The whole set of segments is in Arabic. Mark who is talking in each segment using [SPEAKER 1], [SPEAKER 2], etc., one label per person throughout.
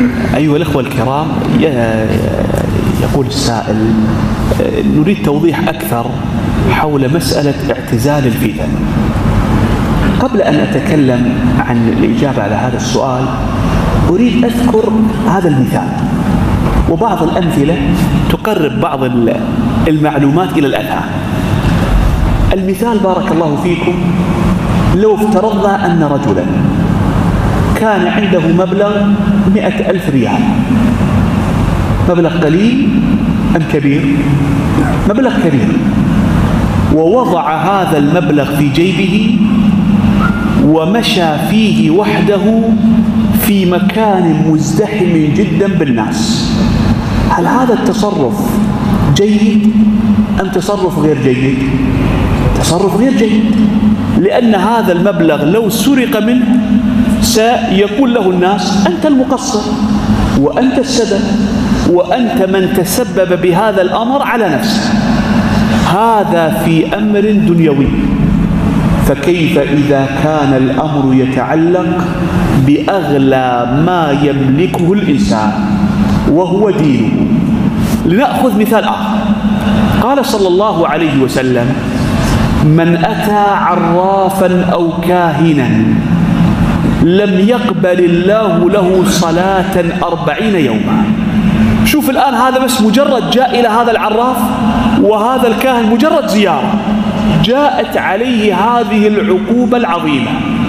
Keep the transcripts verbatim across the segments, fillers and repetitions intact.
[SPEAKER 1] أيها الأخوة الكرام، يقول السائل: نريد توضيح أكثر حول مسألة اعتزال الفتن. قبل أن أتكلم عن الإجابة على هذا السؤال أريد أذكر هذا المثال وبعض الأمثلة تقرب بعض المعلومات إلى الأذهان. المثال بارك الله فيكم: لو افترضنا أن رجلا كان عنده مبلغ مئة ألف ريال، مبلغ قليل أم كبير؟ مبلغ كبير، ووضع هذا المبلغ في جيبه ومشى فيه وحده في مكان مزدحم جدا بالناس. هل هذا التصرف جيد أم تصرف غير جيد؟ تصرف غير جيد، لأن هذا المبلغ لو سرق منه سيقول له الناس: أنت المقصر وأنت السبب وأنت من تسبب بهذا الأمر على نفسك. هذا في أمر دنيوي، فكيف إذا كان الأمر يتعلق بأغلى ما يملكه الإنسان وهو دينه؟ لنأخذ مثال آخر. قال صلى الله عليه وسلم: من أتى عرافا أو كاهنا لم يقبل الله له صلاة أربعين يوما. شوف الآن، هذا بس مجرد جاء إلى هذا العراف وهذا الكاهن، مجرد زيارة جاءت عليه هذه العقوبة العظيمة.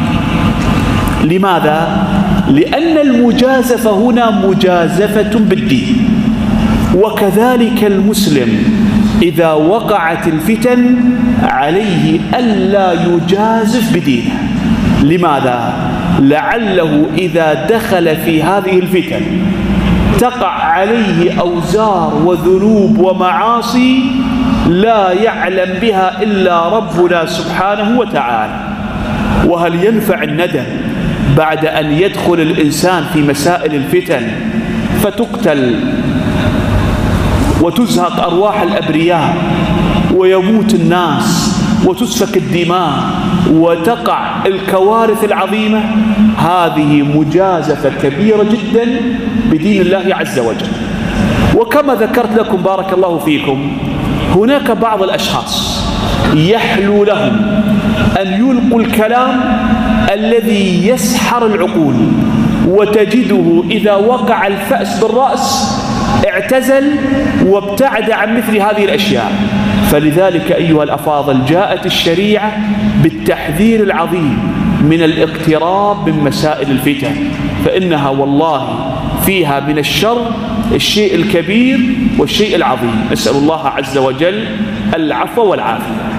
[SPEAKER 1] لماذا؟ لأن المجازفة هنا مجازفة بالدين. وكذلك المسلم إذا وقعت الفتن عليه ألا يجازف بدينه. لماذا؟ لعله إذا دخل في هذه الفتن تقع عليه أوزار وذنوب ومعاصي لا يعلم بها إلا ربنا سبحانه وتعالى. وهل ينفع الندم بعد أن يدخل الإنسان في مسائل الفتن فتقتل وتزهق أرواح الأبرياء ويموت الناس وتسفك الدماء وتقع الكوارث العظيمة؟ هذه مجازفة كبيرة جدا بدين الله عز وجل. وكما ذكرت لكم بارك الله فيكم، هناك بعض الأشخاص يحلو لهم أن يلقوا الكلام الذي يسحر العقول، وتجده إذا وقع الفأس بالرأس اعتزل وابتعد عن مثل هذه الأشياء. فلذلك أيها الأفاضل جاءت الشريعة بالتحذير العظيم من الاقتراب من مسائل الفتن، فإنها والله فيها من الشر الشيء الكبير والشيء العظيم. نسأل الله عز وجل العفو والعافية.